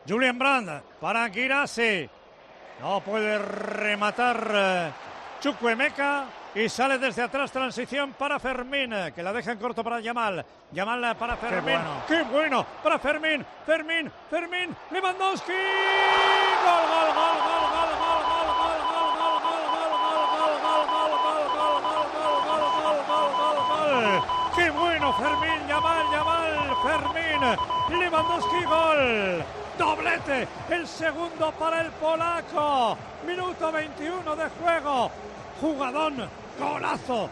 Julian Brandt para Guirassy. No puede rematar Chukwuemeka y sale desde atrás. Transición para Fermín, que la deja en corto para Yamal. Yamal para Fermín. ¡Qué bueno! Para Fermín. Fermín. Lewandowski. ¡Gol, gol, gol, gol, gol, gol, gol, gol, gol! ¡Qué bueno! Fermín, Yamal, Fermín. Lewandowski, gol. Doblete, el segundo para el polaco. Minuto 21 de juego. Jugadón, golazo.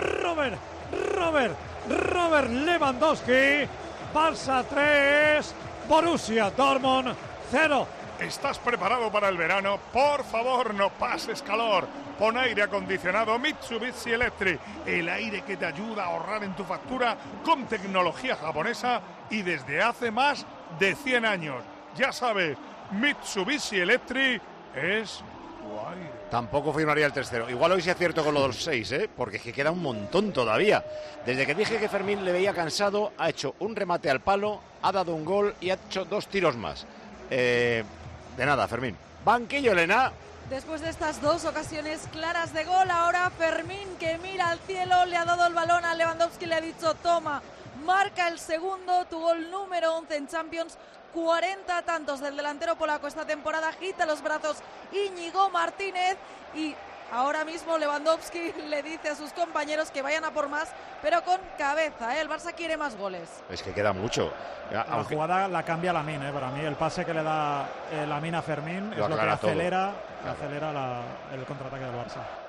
Robert Lewandowski. Barça 3, Borussia Dortmund 0. ¿Estás preparado para el verano? Por favor, no pases calor. Pon aire acondicionado Mitsubishi Electric. El aire que te ayuda a ahorrar en tu factura con tecnología japonesa y desde hace más de 100 años. Ya sabes, Mitsubishi Electric es guay. Tampoco firmaría el 3-0. Igual hoy sí acierto con los 6, porque es que queda un montón todavía. Desde que dije que Fermín le veía cansado, ha hecho un remate al palo, ha dado un gol y ha hecho 2 tiros más. De nada, Fermín. Banquillo, Elena. Después de estas 2 ocasiones claras de gol, ahora Fermín, que mira al cielo, le ha dado el balón a Lewandowski, le ha dicho: toma, marca el segundo, tu gol número 11 en Champions. 40 tantos del delantero polaco esta temporada. Agita los brazos Íñigo Martínez y ahora mismo Lewandowski le dice a sus compañeros que vayan a por más, pero con cabeza, El Barça quiere más goles. Es que queda mucho. La jugada la cambia Lamine, para mí el pase que le da Lamine a Fermín es lo que acelera el contraataque del Barça.